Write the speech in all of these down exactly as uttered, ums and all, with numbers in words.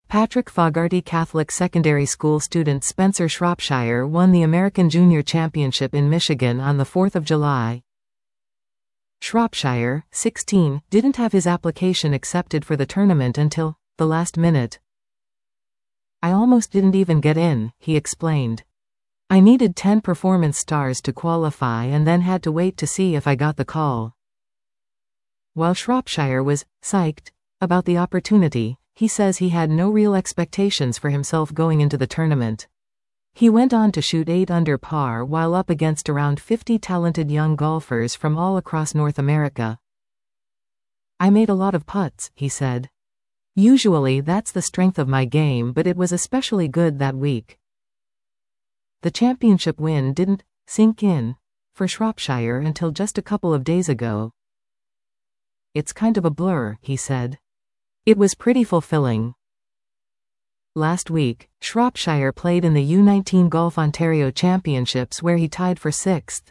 Patrick Fogarty Catholic Secondary School student Spencer Shropshire won the American Junior Championship in Michigan on the fourth of July. Shropshire, sixteen, didn't have his application accepted for the tournament until the last minute. "I almost didn't even get in," he explained. "I needed ten performance stars to qualify and then had to wait to see if I got the call." While Shropshire was psyched about the opportunity, he says he had no real expectations for himself going into the tournament. He went on to shoot eight under par while up against around fifty talented young golfers from all across North America. "I made a lot of putts," he said. "Usually that's the strength of my game, but it was especially good that week." The championship win didn't sink in for Shropshire until just a couple of days ago. "It's kind of a blur," he said. "It was pretty fulfilling." Last week, Shropshire played in the U nineteen Golf Ontario Championships where he tied for sixth.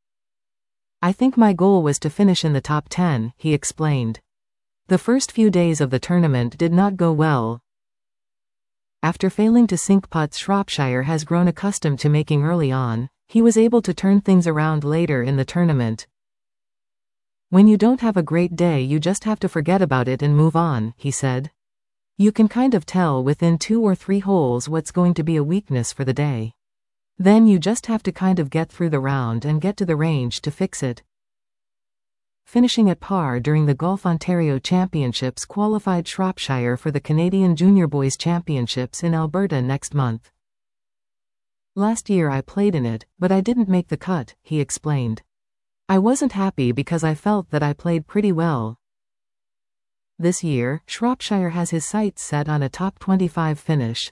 "I think my goal was to finish in the top ten, he explained. The first few days of the tournament did not go well. After failing to sink putts Shropshire has grown accustomed to making early on, he was able to turn things around later in the tournament. "When you don't have a great day you just have to forget about it and move on," he said. "You can kind of tell within two or three holes what's going to be a weakness for the day. Then you just have to kind of get through the round and get to the range to fix it." Finishing at par during the Golf Ontario Championships qualified Shropshire for the Canadian Junior Boys Championships in Alberta next month. "Last year I played in it, but I didn't make the cut," he explained. "I wasn't happy because I felt that I played pretty well." This year, Shropshire has his sights set on a top twenty-five finish.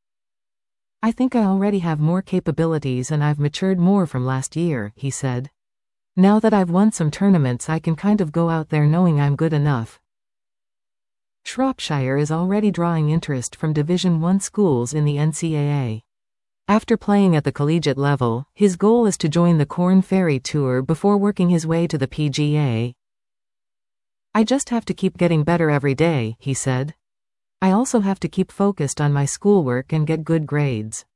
"I think I already have more capabilities and I've matured more from last year," he said. "Now that I've won some tournaments I can kind of go out there knowing I'm good enough." Shropshire is already drawing interest from Division one schools in the N C A A. After playing at the collegiate level, his goal is to join the Korn Ferry Tour before working his way to the P G A. "I just have to keep getting better every day," he said. "I also have to keep focused on my schoolwork and get good grades."